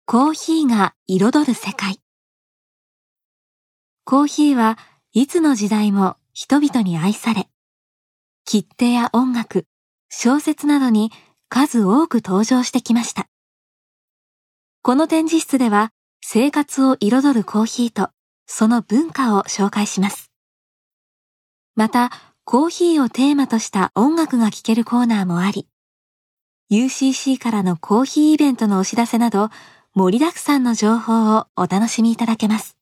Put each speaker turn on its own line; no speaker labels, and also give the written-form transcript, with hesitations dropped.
コーヒーが彩る世界。コーヒーはいつの時代も人々に愛され、切手や音楽、小説などに数多く登場してきました。この展示室では生活を彩るコーヒーとその文化を紹介します。また、コーヒーをテーマとした音楽が聴けるコーナーもあり、UCC からのコーヒーイベントのお知らせなど盛りだくさんの情報をお楽しみいただけます。